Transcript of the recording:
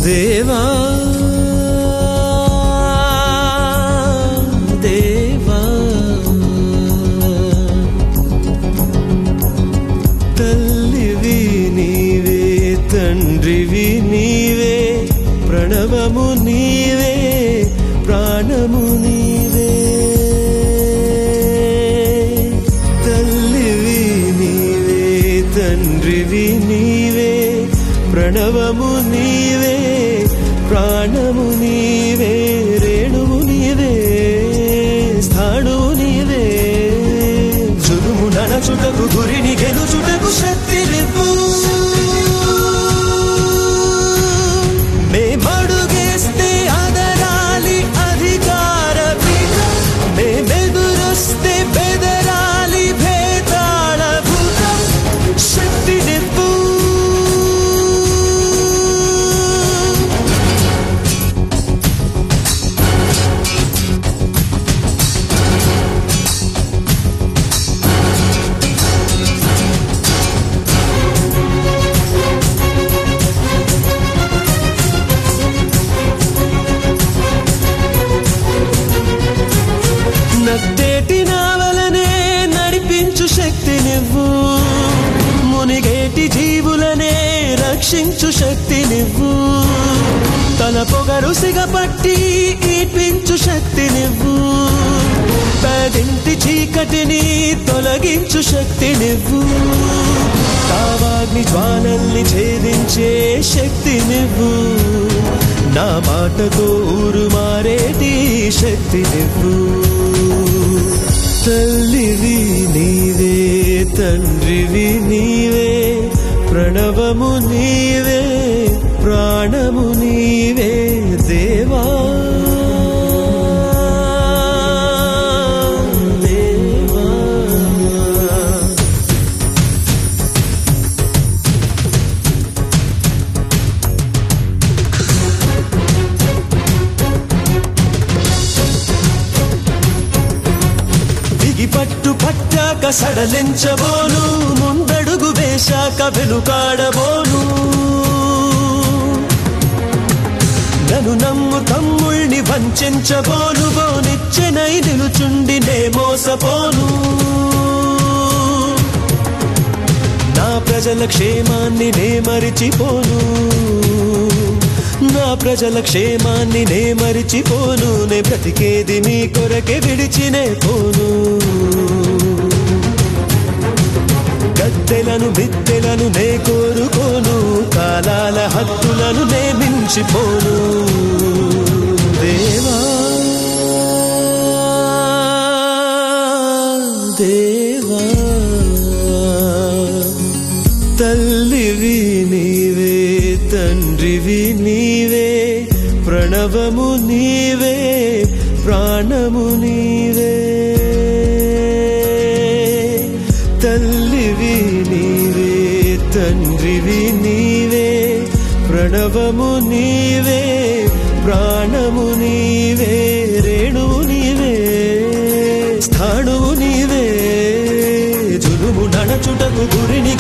దేవా దేవా తల్లివి నీవే తండ్రివి నీవే ప్రణవము నీవే ప్రాణము నీవే తల్లివి నీవే తండ్రివి నీవే ప్రణవము నీవే ప్రాణము నీవే రేణువు నీవే స్థాణువు నీవే జులుము నడచుటకు గురిని గెలుచుటకు శక్తి నివ్వు మేమడుగేస్తే అదరాలి అధికార పీఠం మేమెదురొస్తే బెదరాలి భేదాళ భూతం శక్తి నివ్వు నట్టేటి నావలనే నడిపించు శక్తి నివ్వు మునిగేటి జీవులనే రక్షించు శక్తి నివ్వు తన పొగరు సిగపట్టి ఈడ్పించు శక్తి నివ్వు పేదింటి చీకటిని తొలగించు శక్తి నివ్వు కావాగ్ని జ్వాలల్ని ఛేదించే శక్తి నివ్వు నా మాటతో ఊరు మారేటి శక్తి నివ్వు తల్లివి నీవే తండ్రివి నీవే ప్రణవము నీవే ప్రాణము నీవే దేవా దేవా పట్టు పట్టాక సడలించబోను ముందడుగు వేశాక వెనుకాడబోను నన్ను నమ్ము తమ్ముళ్ళని వంచబోను బోనిచ్చెనై నిలుచుండి నే మోసపోను నా ప్రజల క్షేమాన్ని నే మరిచిపోను నా ప్రజల క్షేమాన్ని నే మరిచిపోను నే బ్రతికేది మీ కొరకే విడిచినే పోను గద్దెలను మిద్దెలను నే కోరుకోను కాలాల హద్దులను నే మించిపోను దేవా దేవా తల్లివి నీవే తండ్రివి నీవే ప్రణవము నీవే ప్రాణము నీవే తల్లివి నీవే తండ్రివి నీవే ప్రణవము నీవే ప్రాణము నీవే రేణువు నీవే స్థాణువు నీవే జులుము నడచుటకు గురిని